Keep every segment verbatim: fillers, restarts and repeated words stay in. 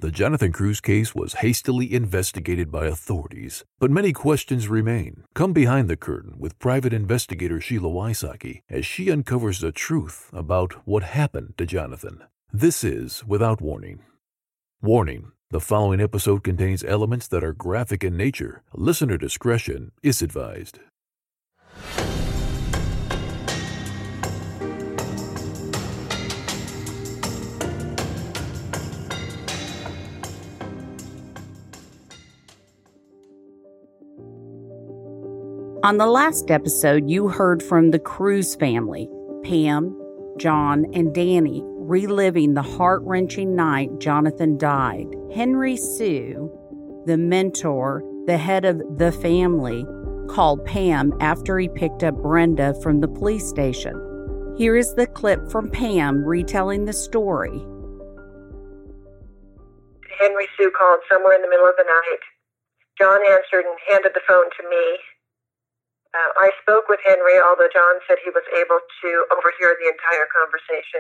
The Jonathan Cruz case was hastily investigated by authorities, but many questions remain. Come behind the curtain with private investigator Sheila Wysocki as she uncovers the truth about what happened to Jonathan. This is Without Warning. Warning: the following episode contains elements that are graphic in nature. Listener discretion is advised. On the last episode, you heard from the Cruz family, Pam, John, and Danny, reliving the heart-wrenching night Jonathan died. Henry Sue, the mentor, the head of the family, called Pam after he picked up Brenda from the police station. Here is the clip from Pam retelling the story. Henry Sue called somewhere in the middle of the night. John answered and handed the phone to me. Uh, I spoke with Henry, although John said he was able to overhear the entire conversation.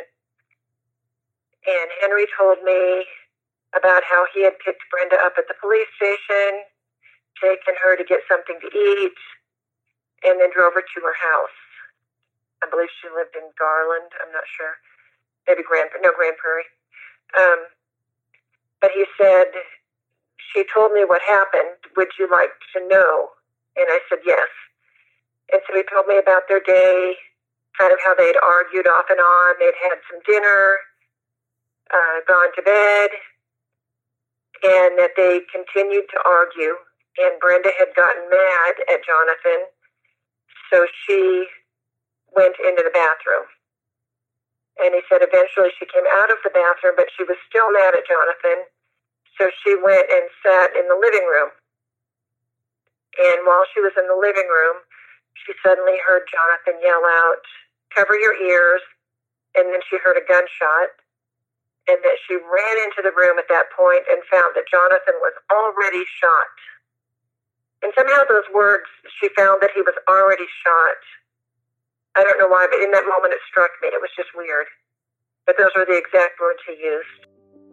And Henry told me about how he had picked Brenda up at the police station, taken her to get something to eat, and then drove her to her house. I believe she lived in Garland. I'm not sure. Maybe Grand, no, Grand Prairie. Um, but he said, she told me what happened. Would you like to know? And I said, yes. And so he told me about their day, kind of how they'd argued off and on. They'd had some dinner, uh, gone to bed, and that they continued to argue. And Brenda had gotten mad at Jonathan, so she went into the bathroom. And he said eventually she came out of the bathroom, but she was still mad at Jonathan, so she went and sat in the living room. And while she was in the living room, she suddenly heard Jonathan yell out, "Cover your ears," and then she heard a gunshot, and that she ran into the room at that point and found that Jonathan was already shot. And somehow those words, she found that he was already shot. I don't know why, but in that moment it struck me. It was just weird. But those were the exact words he used.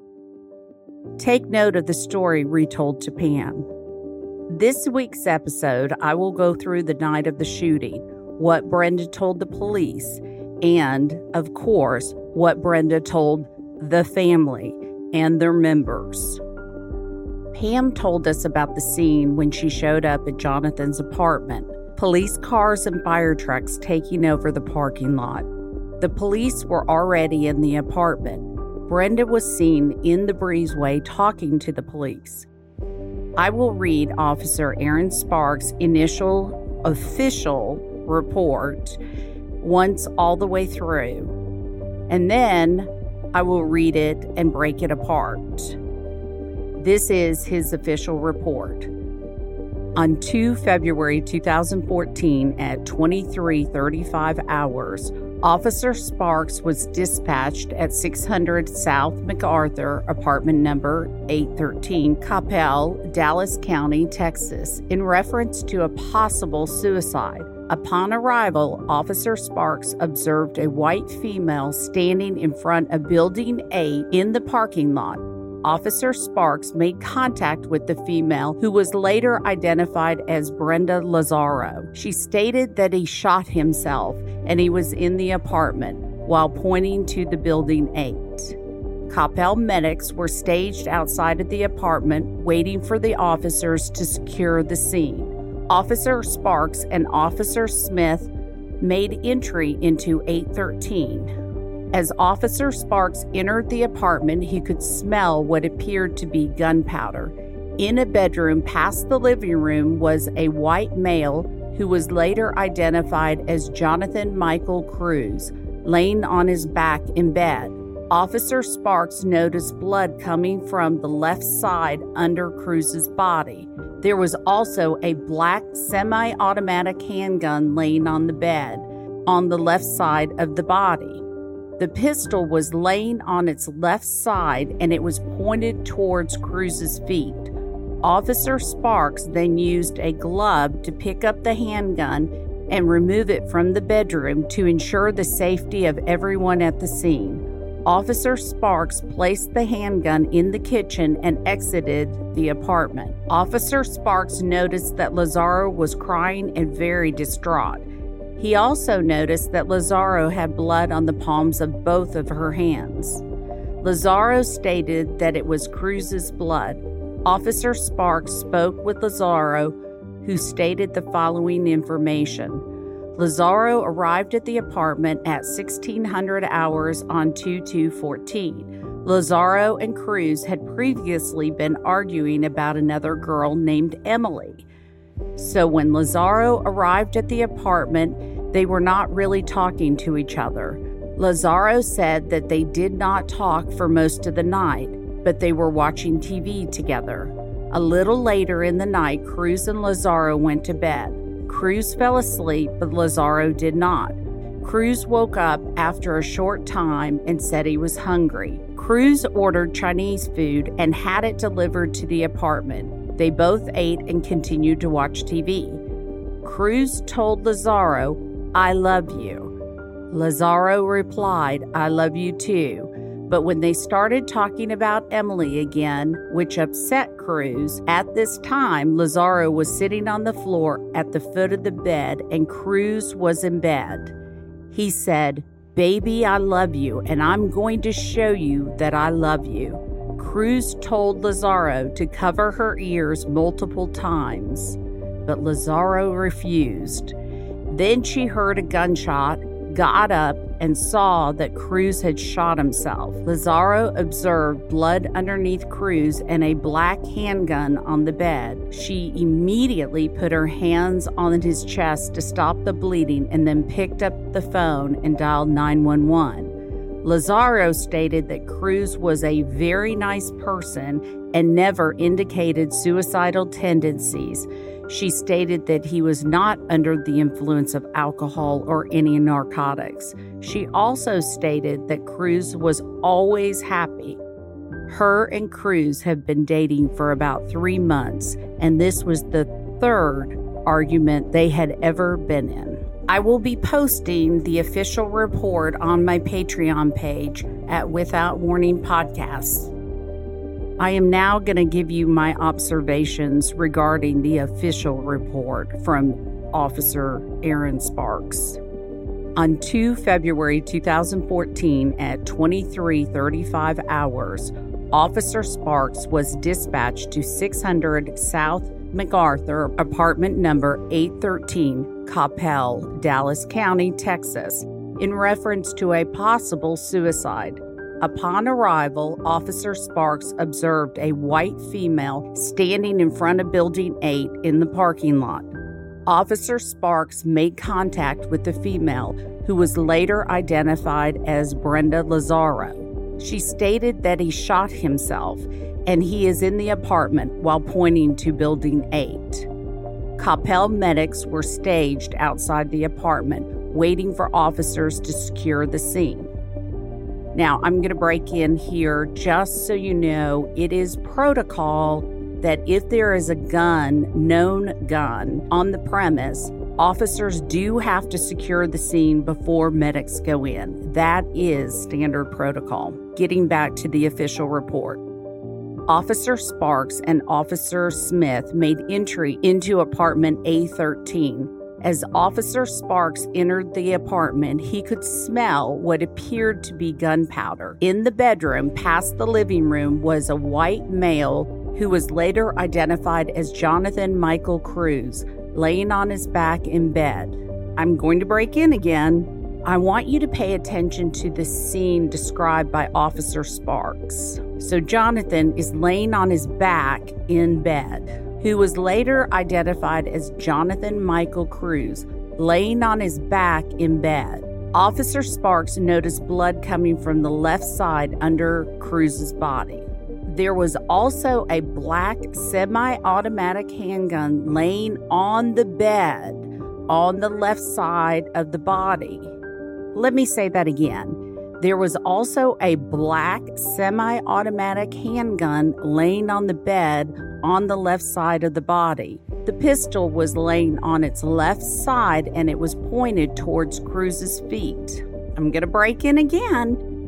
Take note of the story retold to Pam. This week's episode, I will go through the night of the shooting, what Brenda told the police, and, of course, what Brenda told the family and their members. Pam told us about the scene when she showed up at Jonathan's apartment. Police cars and fire trucks taking over the parking lot. The police were already in the apartment. Brenda was seen in the breezeway talking to the police. I will read Officer Aaron Sparks' initial official report once all the way through, and then I will read it and break it apart. This is his official report. On the second of February two thousand fourteen at twenty-three thirty-five hours, Officer Sparks was dispatched at six hundred South MacArthur, apartment number eight thirteen, Coppell, Dallas County, Texas, in reference to a possible suicide. Upon arrival, Officer Sparks observed a white female standing in front of Building eight in the parking lot. Officer Sparks made contact with the female, who was later identified as Brenda Lazaro. She stated that he shot himself and he was in the apartment while pointing to the Building eight. Coppell medics were staged outside of the apartment, waiting for the officers to secure the scene. Officer Sparks and Officer Smith made entry into eight thirteen. As Officer Sparks entered the apartment, he could smell what appeared to be gunpowder. In a bedroom past the living room was a white male who was later identified as Jonathan Michael Cruz, laying on his back in bed. Officer Sparks noticed blood coming from the left side under Cruz's body. There was also a black semi-automatic handgun laying on the bed on the left side of the body. The pistol was laying on its left side and it was pointed towards Cruz's feet. Officer Sparks then used a glove to pick up the handgun and remove it from the bedroom to ensure the safety of everyone at the scene. Officer Sparks placed the handgun in the kitchen and exited the apartment. Officer Sparks noticed that Lazaro was crying and very distraught. He also noticed that Lazaro had blood on the palms of both of her hands. Lazaro stated that it was Cruz's blood. Officer Sparks spoke with Lazaro, who stated the following information. Lazaro arrived at the apartment at sixteen hundred hours on two two fourteen. Lazaro and Cruz had previously been arguing about another girl named Emily. So when Lazaro arrived at the apartment, they were not really talking to each other. Lazaro said that they did not talk for most of the night, but they were watching T V together. A little later in the night, Cruz and Lazaro went to bed. Cruz fell asleep, but Lazaro did not. Cruz woke up after a short time and said he was hungry. Cruz ordered Chinese food and had it delivered to the apartment. They both ate and continued to watch T V. Cruz told Lazaro, "I love you." Lazaro replied, "I love you too." But when they started talking about Emily again, which upset Cruz, at this time, Lazaro was sitting on the floor at the foot of the bed and Cruz was in bed. He said, "Baby, I love you, and I'm going to show you that I love you." Cruz told Lazaro to cover her ears multiple times, but Lazaro refused. Then she heard a gunshot, got up, and saw that Cruz had shot himself. Lazaro observed blood underneath Cruz and a black handgun on the bed. She immediately put her hands on his chest to stop the bleeding and then picked up the phone and dialed nine one one. Lazaro stated that Cruz was a very nice person and never indicated suicidal tendencies. She stated that he was not under the influence of alcohol or any narcotics. She also stated that Cruz was always happy. Her and Cruz have been dating for about three months, and this was the third argument they had ever been in. I will be posting the official report on my Patreon page at Without Warning Podcasts. I am now going to give you my observations regarding the official report from Officer Aaron Sparks. On the second of February two thousand fourteen at twenty-three thirty-five hours, Officer Sparks was dispatched to six hundred South MacArthur, apartment number eight thirteen, Coppell, Dallas County, Texas, in reference to a possible suicide. Upon arrival, Officer Sparks observed a white female standing in front of Building eight in the parking lot. Officer Sparks made contact with the female, who was later identified as Brenda Lazaro. She stated that he shot himself, and he is in the apartment while pointing to Building eight. Coppell medics were staged outside the apartment, waiting for officers to secure the scene. Now, I'm going to break in here just so you know it is protocol that if there is a gun, known gun, on the premise, officers do have to secure the scene before medics go in. That is standard protocol. Getting back to the official report. Officer Sparks and Officer Smith made entry into apartment A thirteen. As Officer Sparks entered the apartment, he could smell what appeared to be gunpowder. In the bedroom, past the living room, was a white male who was later identified as Jonathan Michael Cruz, laying on his back in bed. I'm going to break in again. I want you to pay attention to the scene described by Officer Sparks. So Jonathan is laying on his back in bed, who was later identified as Jonathan Michael Cruz, laying on his back in bed. Officer Sparks noticed blood coming from the left side under Cruz's body. There was also a black semi-automatic handgun laying on the bed on the left side of the body. Let me say that again. There was also a black semi-automatic handgun laying on the bed on the left side of the body. The pistol was laying on its left side and it was pointed towards Cruz's feet. I'm going to break in again.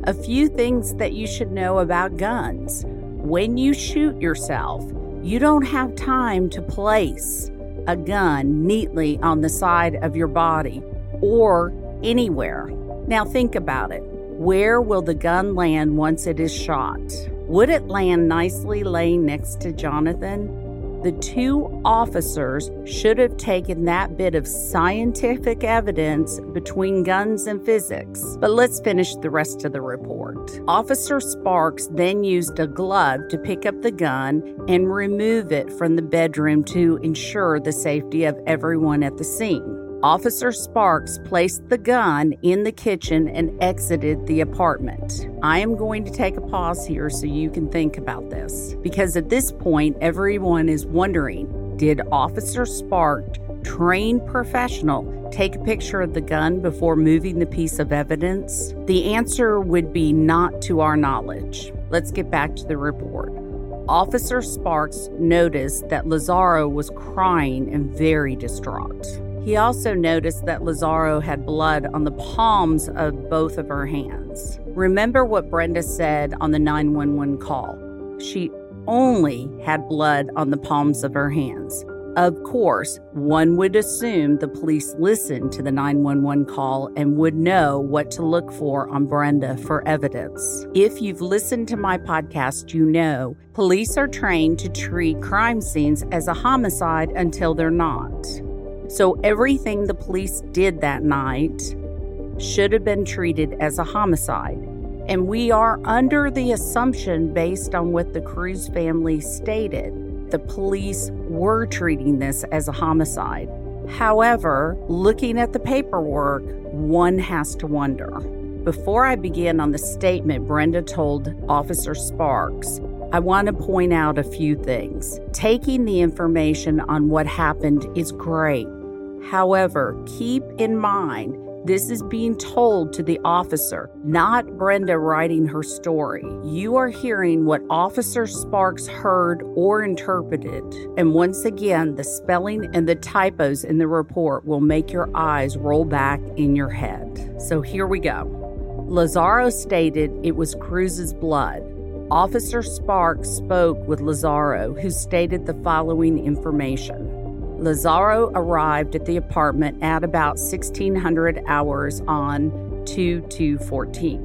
A few things that you should know about guns. When you shoot yourself, you don't have time to place a gun neatly on the side of your body or anywhere. Now think about it. Where will the gun land once it is shot? Would it land nicely laying next to Jonathan? The two officers should have taken that bit of scientific evidence between guns and physics. But let's finish the rest of the report. Officer Sparks then used a glove to pick up the gun and remove it from the bedroom to ensure the safety of everyone at the scene. Officer Sparks placed the gun in the kitchen and exited the apartment. I am going to take a pause here so you can think about this, because at this point, everyone is wondering, did Officer Sparks, trained professional, take a picture of the gun before moving the piece of evidence? The answer would be not to our knowledge. Let's get back to the report. Officer Sparks noticed that Lazaro was crying and very distraught. He also noticed that Lazaro had blood on the palms of both of her hands. Remember what Brenda said on the nine one one call. She only had blood on the palms of her hands. Of course, one would assume the police listened to the nine one one call and would know what to look for on Brenda for evidence. If you've listened to my podcast, you know police are trained to treat crime scenes as a homicide until they're not. So everything the police did that night should have been treated as a homicide. And we are under the assumption, based on what the Cruz family stated, the police were treating this as a homicide. However, looking at the paperwork, one has to wonder. Before I begin on the statement Brenda told Officer Sparks, I want to point out a few things. Taking the information on what happened is great. However, keep in mind, this is being told to the officer, not Brenda writing her story. You are hearing what Officer Sparks heard or interpreted. And once again, the spelling and the typos in the report will make your eyes roll back in your head. So here we go. Lazaro stated it was Cruz's blood. Officer Sparks spoke with Lazaro, who stated the following information. Lazaro arrived at the apartment at about sixteen hundred hours on two two fourteen.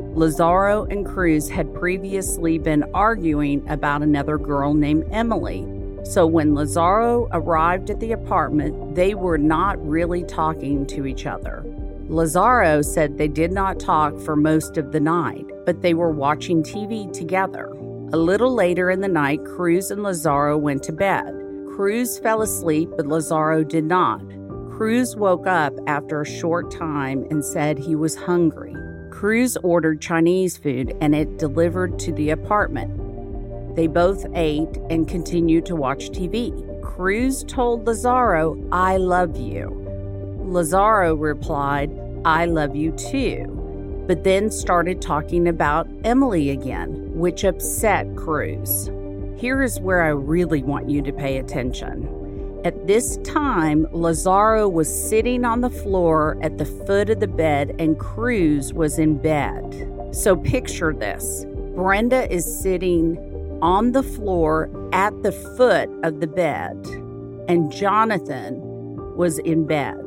Lazaro and Cruz had previously been arguing about another girl named Emily. So when Lazaro arrived at the apartment, they were not really talking to each other. Lazaro said they did not talk for most of the night, but they were watching T V together. A little later in the night, Cruz and Lazaro went to bed. Cruz fell asleep, but Lazaro did not. Cruz woke up after a short time and said he was hungry. Cruz ordered Chinese food and it delivered to the apartment. They both ate and continued to watch T V. Cruz told Lazaro, "I love you." Lazaro replied, "I love you too," but then started talking about Emily again, which upset Cruz. Here is where I really want you to pay attention. At this time, Lazaro was sitting on the floor at the foot of the bed and Cruz was in bed. So picture this. Brenda is sitting on the floor at the foot of the bed and Jonathan was in bed.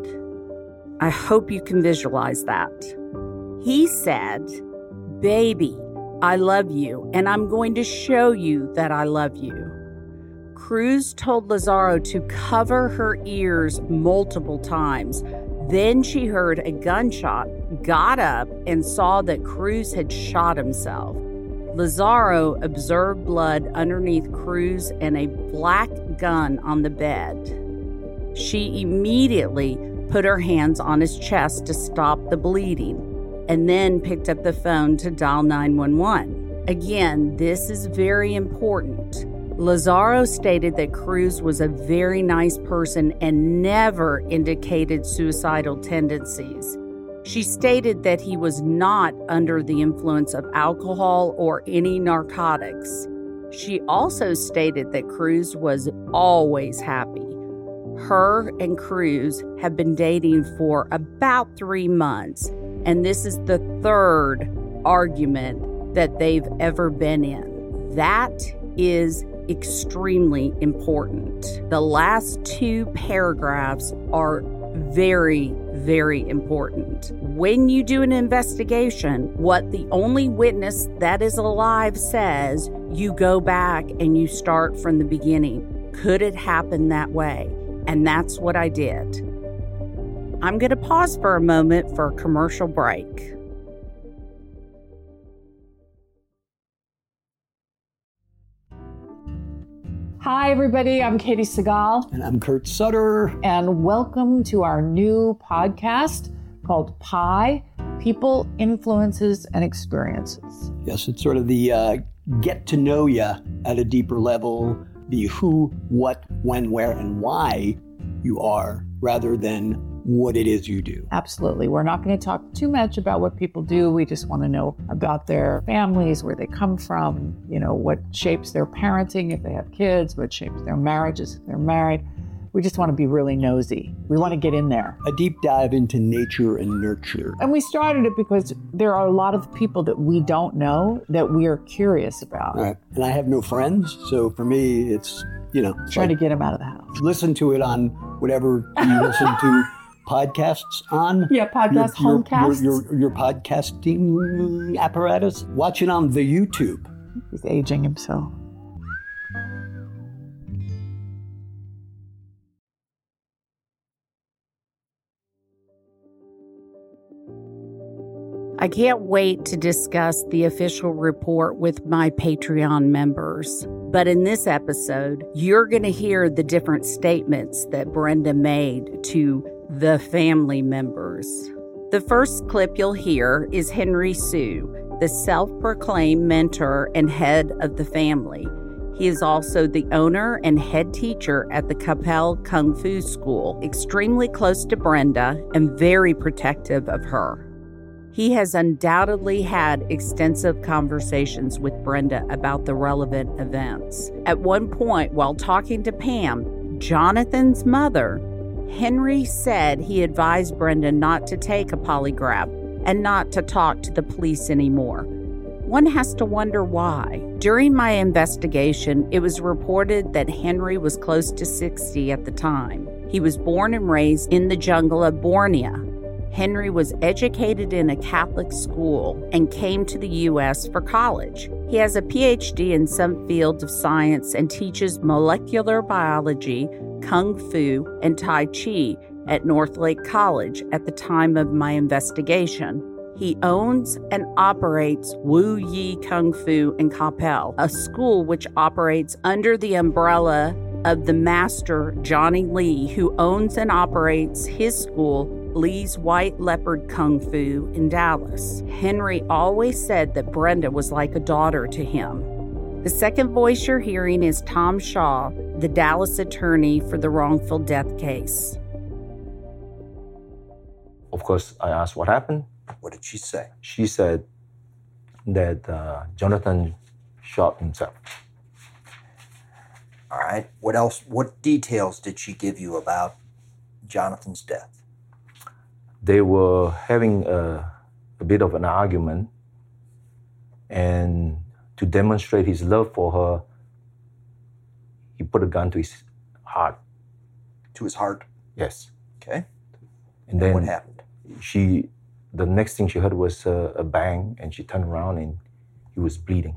I hope you can visualize that. He said, "Baby, I love you, and I'm going to show you that I love you." Cruz told Lazaro to cover her ears multiple times. Then she heard a gunshot, got up, and saw that Cruz had shot himself. Lazaro observed blood underneath Cruz and a black gun on the bed. She immediately put her hands on his chest to stop the bleeding, and then picked up the phone to dial nine one one. Again, this is very important. Lazaro stated that Cruz was a very nice person and never indicated suicidal tendencies. She stated that he was not under the influence of alcohol or any narcotics. She also stated that Cruz was always happy. Her and Cruz have been dating for about three months. And this is the third argument that they've ever been in. That is extremely important. The last two paragraphs are very, very important. When you do an investigation, what the only witness that is alive says, you go back and you start from the beginning. Could it happen that way? And that's what I did. I'm going to pause for a moment for a commercial break. Hi, everybody. I'm Katie Segal. And I'm Kurt Sutter. And welcome to our new podcast called Pi, People, Influences, and Experiences. Yes, it's sort of the uh, get to know you at a deeper level, the who, what, when, where, and why you are, rather than what it is you do. Absolutely. We're not going to talk too much about what people do. We just want to know about their families, where they come from, you know, what shapes their parenting if they have kids, what shapes their marriages if they're married. We just want to be really nosy. We want to get in there. A deep dive into nature and nurture. And we started it because there are a lot of people that we don't know that we are curious about. All right. And I have no friends, so for me, it's, you know. Trying like, to get them out of the house. Listen to it on whatever you listen to podcasts on. Yeah, podcast, your, homecasts. Your, your, your podcasting apparatus. Watch it on the YouTube. He's aging himself. I can't wait to discuss the official report with my Patreon members. But in this episode, you're going to hear the different statements that Brenda made to the family members. The first clip you'll hear is Henry Sue, the self-proclaimed mentor and head of the family. He is also the owner and head teacher at the Capel Kung Fu School, extremely close to Brenda and very protective of her. He has undoubtedly had extensive conversations with Brenda about the relevant events. At one point, while talking to Pam, Jonathan's mother, Henry said he advised Brenda not to take a polygraph and not to talk to the police anymore. One has to wonder why. During my investigation, it was reported that Henry was close to sixty at the time. He was born and raised in the jungle of Borneo. Henry was educated in a Catholic school and came to the U S for college. He has a P H D in some field of science and teaches molecular biology, Kung Fu, and Tai Chi at Northlake College at the time of my investigation. He owns and operates Wu Yi Kung Fu in Capel, a school which operates under the umbrella of the master Johnny Lee, who owns and operates his school, Lee's White Leopard Kung Fu in Dallas. Henry always said that Brenda was like a daughter to him. The second voice you're hearing is Tom Shaw, the Dallas attorney for the wrongful death case. Of course, I asked what happened. What did she say? She said that uh, Jonathan shot himself. All right. What else? What details did she give you about Jonathan's death? They were having a, a bit of an argument, and to demonstrate his love for her, he put a gun to his heart. To his heart? Yes. Okay. And then what happened? She, the next thing she heard was a, a bang, and she turned around and he was bleeding.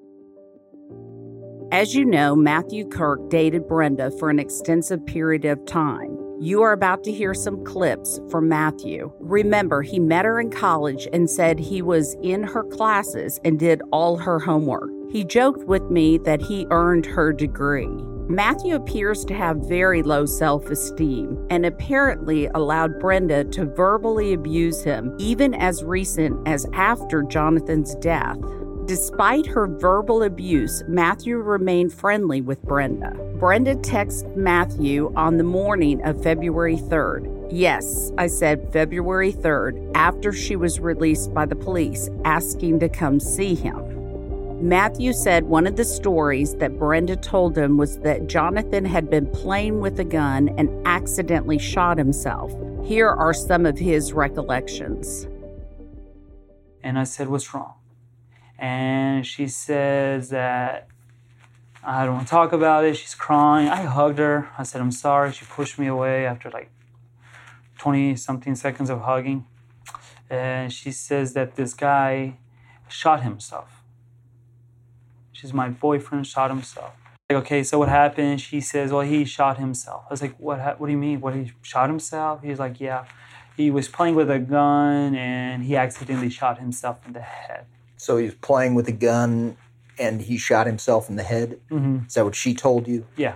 As you know, Matthew Kirk dated Brenda for an extensive period of time. You are about to hear some clips from Matthew. Remember, he met her in college and said he was in her classes and did all her homework. He joked with me that he earned her degree. Matthew appears to have very low self-esteem and apparently allowed Brenda to verbally abuse him even as recent as after Jonathan's death. Despite her verbal abuse, Matthew remained friendly with Brenda. Brenda texted Matthew on the morning of February third. Yes, I said February third, after she was released by the police, asking to come see him. Matthew said one of the stories that Brenda told him was that Jonathan had been playing with a gun and accidentally shot himself. Here are some of his recollections. And I said, what's wrong? And she says that I don't want to talk about it. She's crying. I hugged her. I said, I'm sorry. She pushed me away after like twenty something seconds of hugging. And she says that this guy shot himself. She's my boyfriend, shot himself. Like, okay, so what happened? She says, well, he shot himself. I was like, what What do you mean? What, he shot himself? He's like, yeah. He was playing with a gun and he accidentally shot himself in the head. So he was playing with a gun and he shot himself in the head? Mm-hmm. Is that what she told you? Yeah.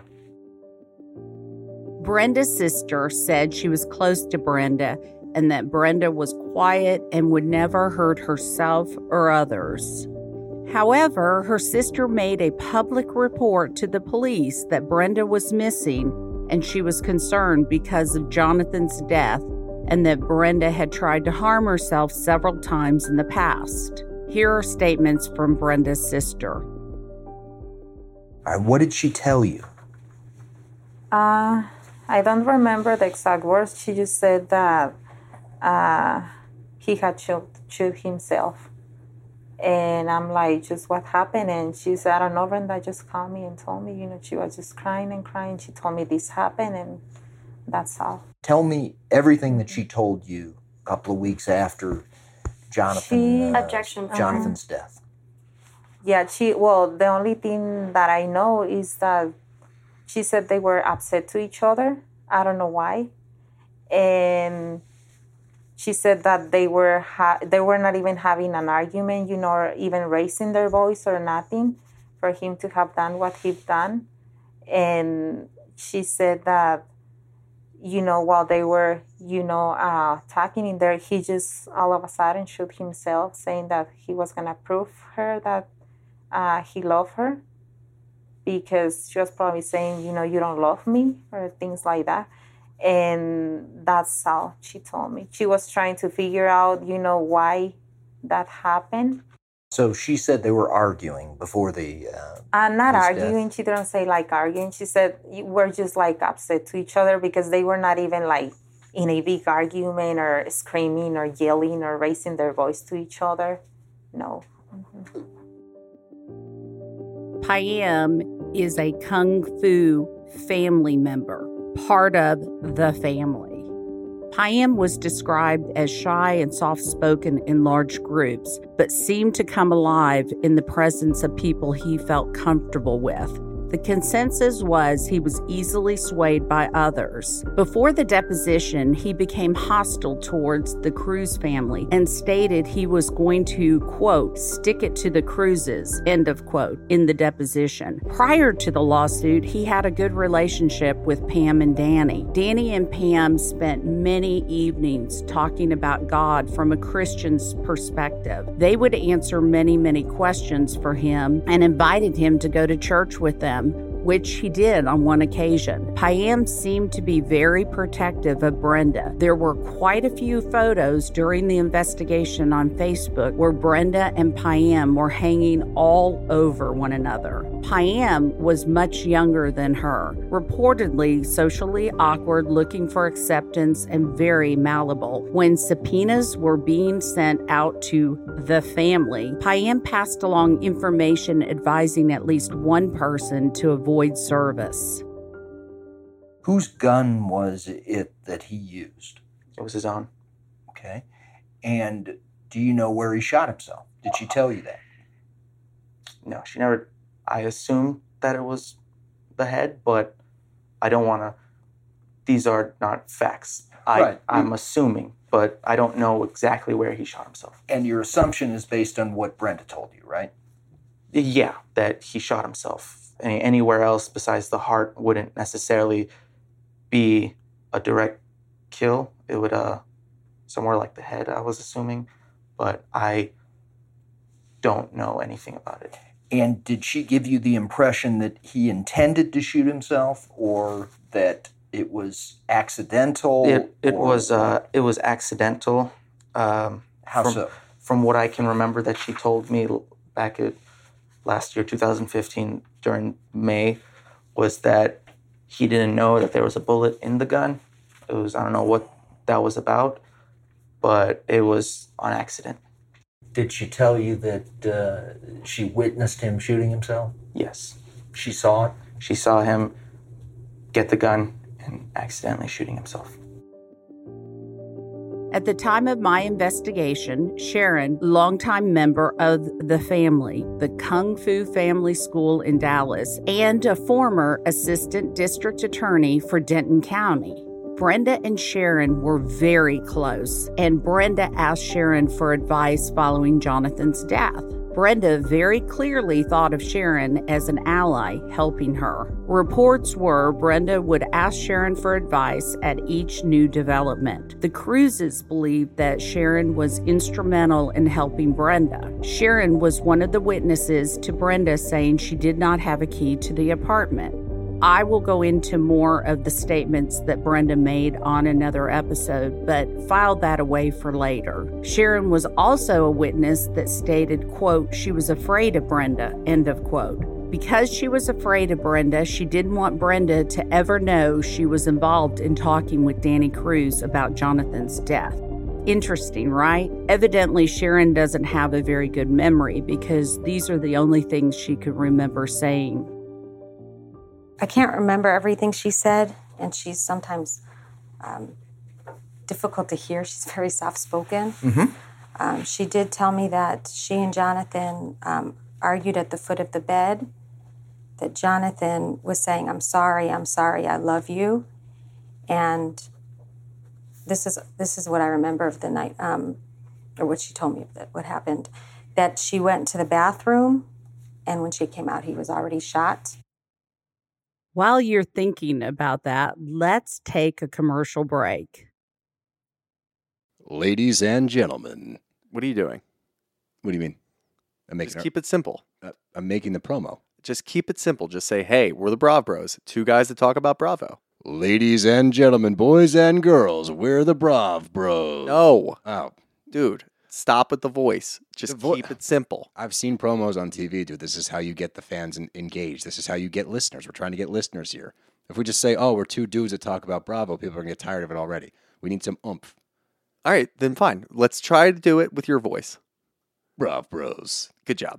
Brenda's sister said she was close to Brenda and that Brenda was quiet and would never hurt herself or others. However, her sister made a public report to the police that Brenda was missing, and she was concerned because of Jonathan's death and that Brenda had tried to harm herself several times in the past. Here are statements from Brenda's sister. All right, what did she tell you? Uh, I don't remember the exact words. She just said that uh, he had shot, shot himself. And I'm like, just what happened? And she said, I don't know, Brenda just called me and told me, you know, she was just crying and crying. She told me this happened, and that's all. Tell me everything that she told you a couple of weeks after Jonathan, She, uh, objection. Jonathan's um, death. Yeah, she, well, the only thing that I know is that she said they were upset to each other. I don't know why. And she said that they were ha- they were not even having an argument, you know, or even raising their voice or nothing for him to have done what he'd done. And she said that, you know, while they were, you know, uh, talking in there, he just all of a sudden shot himself, saying that he was going to prove her that uh, he loved her, because she was probably saying, you know, you don't love me, or things like that. And that's all she told me. She was trying to figure out, you know, why that happened. So she said they were arguing before the... Uh, uh, not arguing. Death. She didn't say, like, arguing. She said we're just, like, upset to each other because they were not even, like, in a big argument or screaming or yelling or raising their voice to each other. No. Mm-hmm. Payam is a Kung Fu family member, part of the family. Payam was described as shy and soft-spoken in large groups, but seemed to come alive in the presence of people he felt comfortable with. The consensus was he was easily swayed by others. Before the deposition, he became hostile towards the Cruz family and stated he was going to, quote, stick it to the Cruzes, end of quote, in the deposition. Prior to the lawsuit, he had a good relationship with Pam and Danny. Danny and Pam spent many evenings talking about God from a Christian's perspective. They would answer many, many questions for him and invited him to go to church with them, which he did on one occasion. Payam seemed to be very protective of Brenda. There were quite a few photos during the investigation on Facebook where Brenda and Payam were hanging all over one another. Payam was much younger than her, reportedly socially awkward, looking for acceptance, and very malleable. When subpoenas were being sent out to the family, Payam passed along information advising at least one person to avoid service. Whose gun was it that he used? It was his own. Okay. And do you know where he shot himself? Did she tell you that? No, she never. I assumed that it was the head, but I don't want to. These are not facts. I, right. I'm assuming, but I don't know exactly where he shot himself. And your assumption is based on what Brenda told you, right? Yeah, that he shot himself. Anywhere else besides the heart wouldn't necessarily be a direct kill. It would, uh, somewhere like the head, I was assuming, but I don't know anything about it. And did she give you the impression that he intended to shoot himself, or that it was accidental? It it or... was uh, it was accidental. Um, How from, so? From what I can remember that she told me back at last year, two thousand fifteen, during May, was that he didn't know that there was a bullet in the gun. It was, I don't know what that was about, but it was on accident. Did she tell you that uh, she witnessed him shooting himself? Yes. She saw it? She saw him get the gun and accidentally shooting himself. At the time of my investigation, Sharon, longtime member of the family, the Kung Fu Family School in Dallas, and a former assistant district attorney for Denton County. Brenda and Sharon were very close, and Brenda asked Sharon for advice following Jonathan's death. Brenda very clearly thought of Sharon as an ally helping her. Reports were Brenda would ask Sharon for advice at each new development. The Cruzes believed that Sharon was instrumental in helping Brenda. Sharon was one of the witnesses to Brenda saying she did not have a key to the apartment. I will go into more of the statements that Brenda made on another episode, but filed that away for later. Sharon was also a witness that stated, quote, she was afraid of Brenda, end of quote. Because she was afraid of Brenda, she didn't want Brenda to ever know she was involved in talking with Danny Cruz about Jonathan's death. Interesting, right? Evidently, Sharon doesn't have a very good memory because these are the only things she could remember saying. I can't remember everything she said, and she's sometimes um, difficult to hear. She's very soft-spoken. Mm-hmm. Um, she did tell me that she and Jonathan um, argued at the foot of the bed, that Jonathan was saying, I'm sorry, I'm sorry, I love you. And this is this is what I remember of the night, um, or what she told me that what happened, that she went to the bathroom, and when she came out, he was already shot. While you're thinking about that, let's take a commercial break. Ladies and gentlemen. What are you doing? What do you mean? I'm making Just a, keep it simple. Uh, I'm making the promo. Just keep it simple. Just say, hey, we're the Brav Bros. Two guys that talk about Bravo. Ladies and gentlemen, boys and girls, we're the Brav Bros. No. Oh. Dude, stop with the voice. Just The vo- keep it simple. I've seen promos on T V, dude. This is how you get the fans en- engaged. This is how you get listeners. We're trying to get listeners here. If we just say, oh, we're two dudes that talk about Bravo, people are going to get tired of it already. We need some oomph. All right, then fine. Let's try to do it with your voice. Brav Bros. Good job.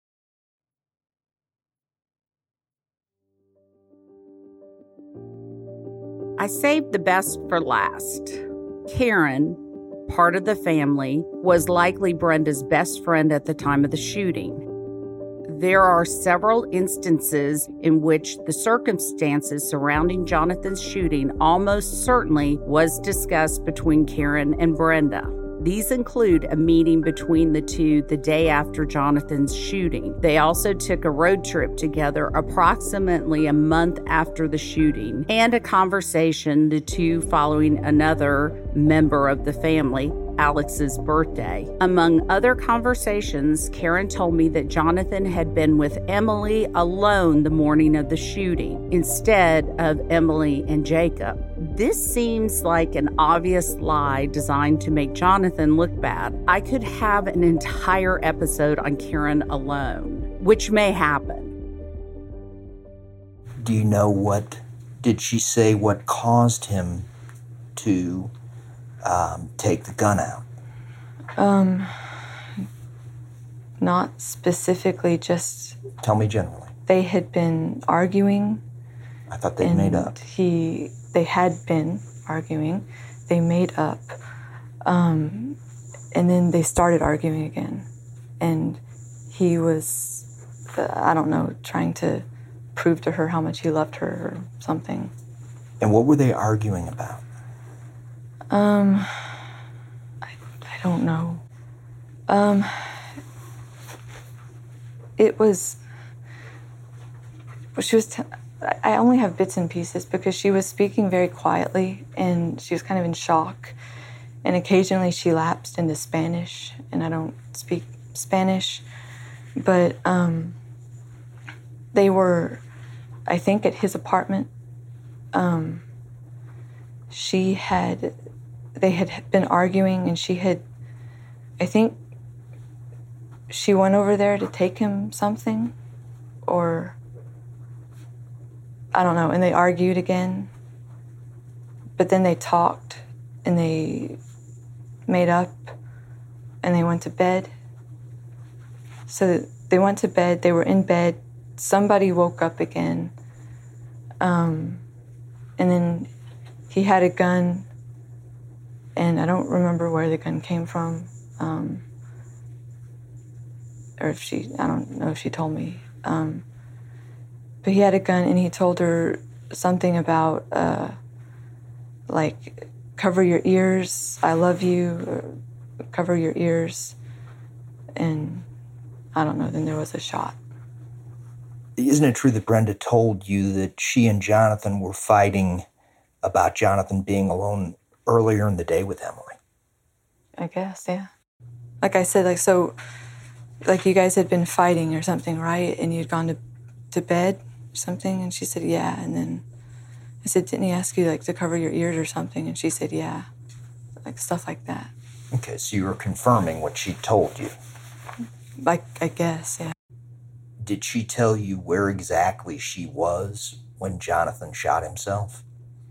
I saved the best for last. Karen, part of the family, was likely Brenda's best friend at the time of the shooting. There are several instances in which the circumstances surrounding Jonathan's shooting almost certainly was discussed between Karen and Brenda. These include a meeting between the two the day after Jonathan's shooting. They also took a road trip together approximately a month after the shooting, and a conversation, the two following another member of the family, Alex's birthday. Among other conversations, Karen told me that Jonathan had been with Emily alone the morning of the shooting, instead of Emily and Jacob. This seems like an obvious lie designed to make Jonathan look bad. I could have an entire episode on Karen alone, which may happen. Do you know what, did she say what caused him to um, take the gun out? Um, not specifically, just... Tell me generally. They had been arguing. I thought they made up. He, they had been arguing. They made up. Um, and then they started arguing again. And he was, uh, I don't know, trying to prove to her how much he loved her or something. And what were they arguing about? Um, I, I don't know. Um, it was, well, she was, t- I only have bits and pieces because she was speaking very quietly and she was kind of in shock. And occasionally she lapsed into Spanish, and I don't speak Spanish. But um, they were, I think, at his apartment. Um, she had, they had been arguing, and she had, I think, she went over there to take him something, or I don't know, and they argued again. But then they talked, and they made up, and they went to bed, So they went to bed. They were in bed. Somebody woke up again. Um, and then he had a gun, and I don't remember where the gun came from. Um, or if she, I don't know if she told me. Um, but he had a gun, and he told her something about, uh, like, cover your ears, I love you, or cover your ears. And I don't know, then there was a shot. Isn't it true that Brenda told you that she and Jonathan were fighting about Jonathan being alone earlier in the day with Emily? I guess, yeah. Like I said, like, so, like you guys had been fighting or something, right? And you'd gone to, to bed or something? And she said, yeah. And then I said, didn't he ask you, like, to cover your ears or something? And she said, yeah. Like, stuff like that. Okay, so you were confirming what she told you. Like, I guess, yeah. Did she tell you where exactly she was when Jonathan shot himself?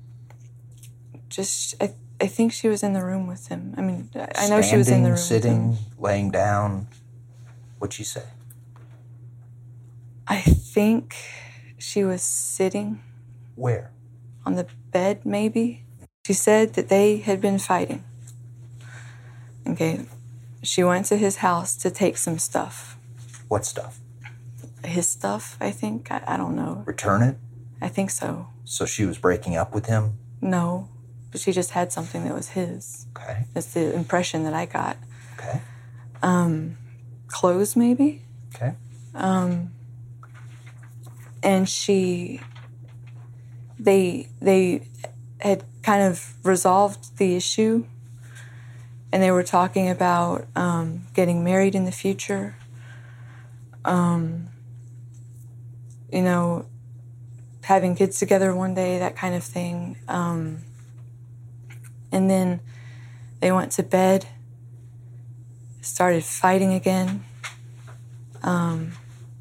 Just, I, I think she was in the room with him. I mean, I know she was in the room sitting, with him. Laying down? What'd she say? I think she was sitting. Where? On the bed, maybe. She said that they had been fighting. Okay. She went to his house to take some stuff. What stuff? His stuff, I think. I, I don't know. Return it? I think so. So she was breaking up with him? No, but she just had something that was his. Okay. That's the impression that I got. Okay. Um, clothes, maybe? Okay. Um, and she, they, they had kind of resolved the issue, and they were talking about um, getting married in the future. Um, you know, having kids together one day, that kind of thing. Um, and then they went to bed, started fighting again. Um,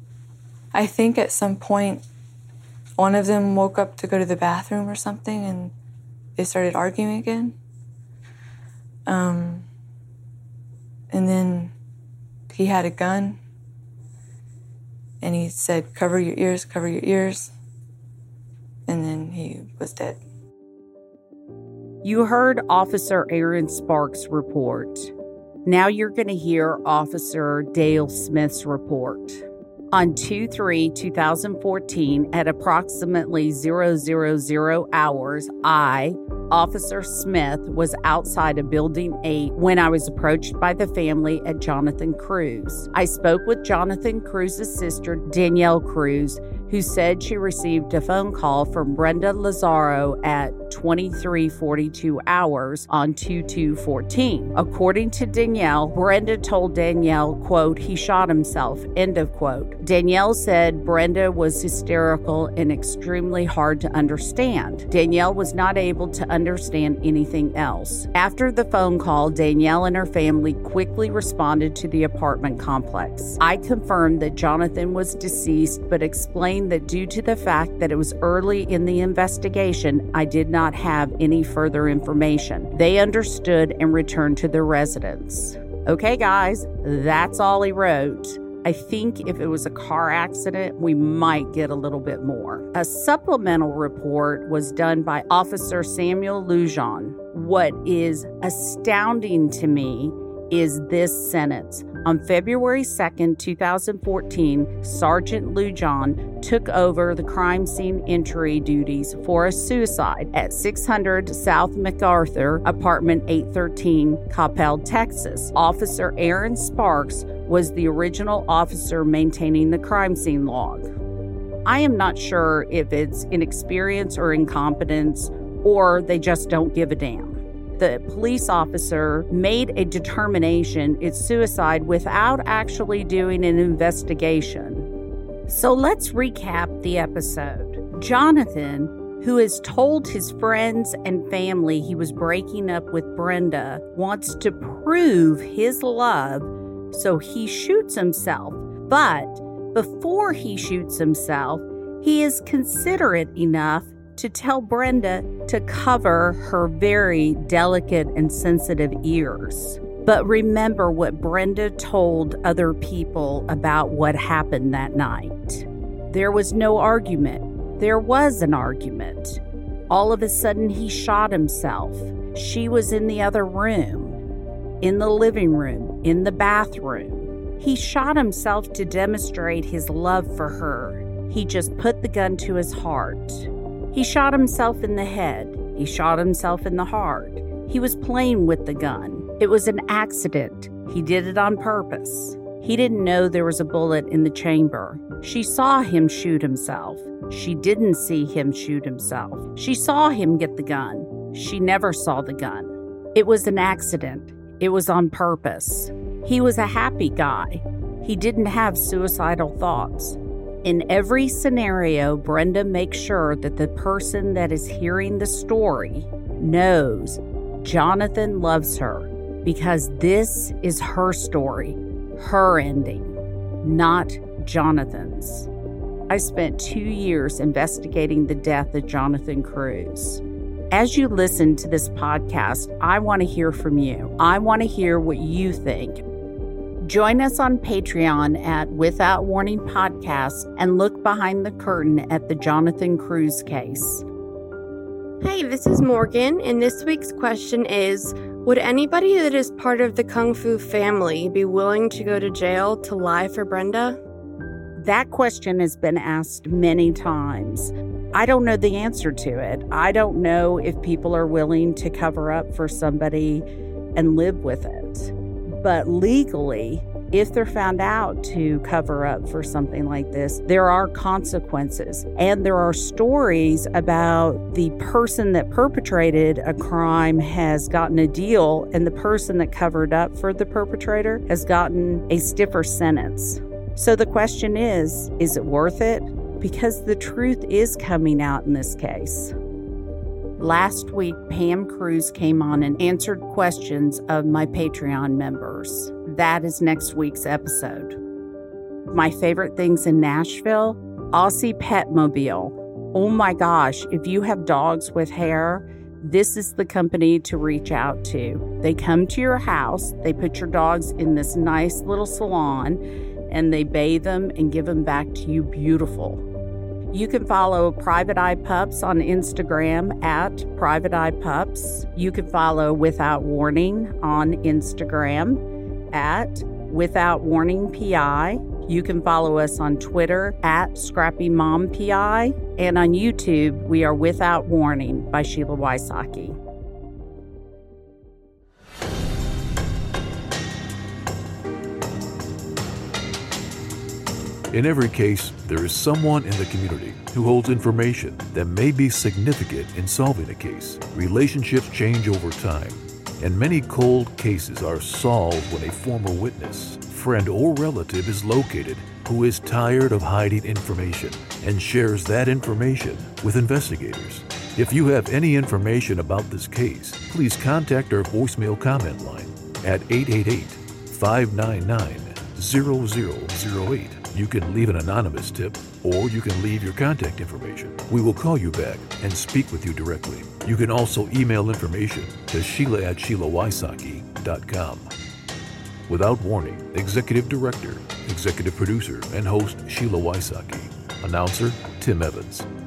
I think at some point, one of them woke up to go to the bathroom or something, and they started arguing again. Um, and then he had a gun, and he said, cover your ears, cover your ears. And then he was dead. You heard Officer Aaron Sparks' report. Now you're going to hear Officer Dale Smith's report. On two three twenty fourteen, at approximately zero zero zero hours, I, Officer Smith, was outside of Building eight when I was approached by the family at Jonathan Cruz. I spoke with Jonathan Cruz's sister, Danielle Cruz, who said she received a phone call from Brenda Lazaro at twenty-three forty-two hours on two two fourteen. According to Danielle, Brenda told Danielle, quote, he shot himself, end of quote. Danielle said Brenda was hysterical and extremely hard to understand. Danielle was not able to understand anything else. After the phone call, Danielle and her family quickly responded to the apartment complex. I confirmed that Jonathan was deceased, but explained that due to the fact that it was early in the investigation, I did not have any further information. They understood and returned to their residence. Okay, guys, that's all he wrote. I think if it was a car accident, we might get a little bit more. A supplemental report was done by Officer Samuel Lujan. What is astounding to me is this sentence. On February second, twenty fourteen, Sergeant Lujan took over the crime scene entry duties for a suicide at six hundred South MacArthur, apartment eight thirteen, Coppell, Texas. Officer Aaron Sparks was the original officer maintaining the crime scene log. I am not sure if it's inexperience or incompetence, or they just don't give a damn. The police officer made a determination it's suicide without actually doing an investigation. So let's recap the episode. Jonathan, who has told his friends and family he was breaking up with Brenda, wants to prove his love, so he shoots himself. But before he shoots himself, he is considerate enough to tell Brenda to cover her very delicate and sensitive ears. But remember what Brenda told other people about what happened that night. There was no argument. There was an argument. All of a sudden, he shot himself. She was in the other room, in the living room, in the bathroom. He shot himself to demonstrate his love for her. He just put the gun to his heart. He shot himself in the head. He shot himself in the heart. He was playing with the gun. It was an accident. He did it on purpose. He didn't know there was a bullet in the chamber. She saw him shoot himself. She didn't see him shoot himself. She saw him get the gun. She never saw the gun. It was an accident. It was on purpose. He was a happy guy. He didn't have suicidal thoughts. In every scenario, Brenda makes sure that the person that is hearing the story knows Jonathan loves her, because this is her story, her ending, not Jonathan's. I spent two years investigating the death of Jonathan Cruz. As you listen to this podcast, I want to hear from you. I want to hear what you think. Join us on Patreon at Without Warning Podcast and look behind the curtain at the Jonathan Cruz case. Hey, this is Morgan, and this week's question is, would anybody that is part of the Kung Fu family be willing to go to jail to lie for Brenda? That question has been asked many times. I don't know the answer to it. I don't know if people are willing to cover up for somebody and live with it. But legally, if they're found out to cover up for something like this, there are consequences. And there are stories about the person that perpetrated a crime has gotten a deal, and the person that covered up for the perpetrator has gotten a stiffer sentence. So the question is, is it worth it? Because the truth is coming out in this case. Last week, Pam Cruz came on and answered questions of my Patreon members. That is next week's episode. My favorite things in Nashville, Aussie Petmobile. Oh my gosh, if you have dogs with hair, this is the company to reach out to. They come to your house, they put your dogs in this nice little salon, and they bathe them and give them back to you beautiful. You can follow Private Eye Pups on Instagram at Private Eye Pups. You can follow Without Warning on Instagram at Without Warning P I. You can follow us on Twitter at Scrappy Mom P I. And on YouTube, we are Without Warning by Sheila Wysocki. In every case, there is someone in the community who holds information that may be significant in solving a case. Relationships change over time, and many cold cases are solved when a former witness, friend, or relative is located who is tired of hiding information and shares that information with investigators. If you have any information about this case, please contact our voicemail comment line at eight eight eight, five nine nine, zero zero zero eight. You can leave an anonymous tip, or you can leave your contact information. We will call you back and speak with you directly. You can also email information to Sheila at Sheila Wysocki dot com. Without Warning, Executive Director, Executive Producer, and Host Sheila Wysocki. Announcer Tim Evans.